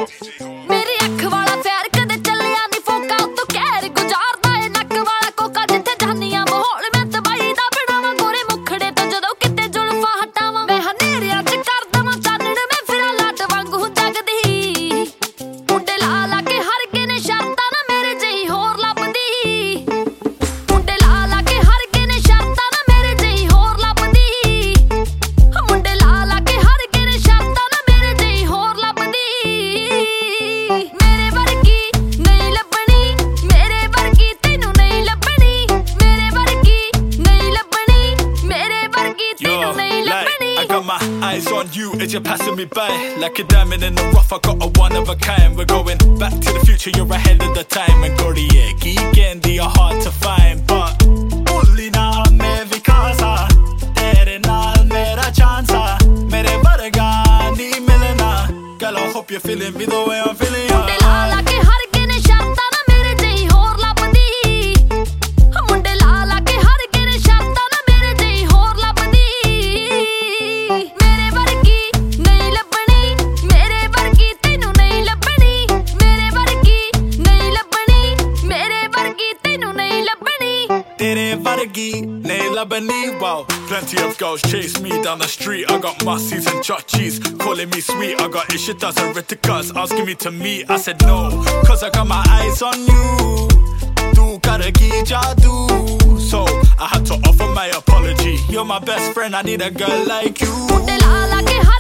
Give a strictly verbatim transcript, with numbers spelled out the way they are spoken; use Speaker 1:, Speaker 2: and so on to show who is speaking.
Speaker 1: मेरी अख वाला प्यार कदे चलिया नी फोका तो कहर गुजारदा ए नक वाला कोका जिथे जानिया माहौल मैं तबाही दा बनावा गोरे मुखड़े तो जदों किते जुल्फा हटावा मैं हनेरिया च कर दवां चानण मैं फिरा लाट वांगू जगदी मुंडे ला ला के हर के ने शर्तां ना मेरे जही होर लभदी मुंडे ला ला के हर के ने शर्तां ना मेरे जही होर लभदी मुंडे ला ला के हर के ने शर्तां ना मेरे जही होर लभदी मेरे वर्गी नहीं लभनी मेरे वर्गी तैनू नहीं लभनी मेरे वर्गी नहीं लभनी मेरे वर्गी तैनू नहीं लभनी
Speaker 2: I got my eyes on you as you're passing me by. Like a diamond in the rough, I got a one of a kind. We're going back to the future, you're ahead of the time. And Gordy, candy are hard to find. But only now, maybe casa. Tere naal mera chance. Mere varga nahi milna. Girl, I hope you're feeling me the way I'm feeling.
Speaker 1: मुंडे ला ला के हर के ने शर्तां ना मेरे जही होर लभदी मुंडे ला ला के हर के ने शर्तां ना मेरे जही होर लभदी मेरे वर्गी नहीं लभनी मेरे वर्गी तैनू नहीं लभनी मेरे वर्गी नहीं लभनी मेरे वर्गी तैनू नहीं लभनी
Speaker 2: Tere vargi nahi labani. Wow, plenty of girls chase me down the street. I got mussies and chachis calling me sweet. I got ishitas and riticas asking me to meet. I said no, cause I got my eyes on you. Tu kar ki jadoo. So I had to offer my apology. You're my best friend, I need a girl like you.
Speaker 1: मुंडे ला ला के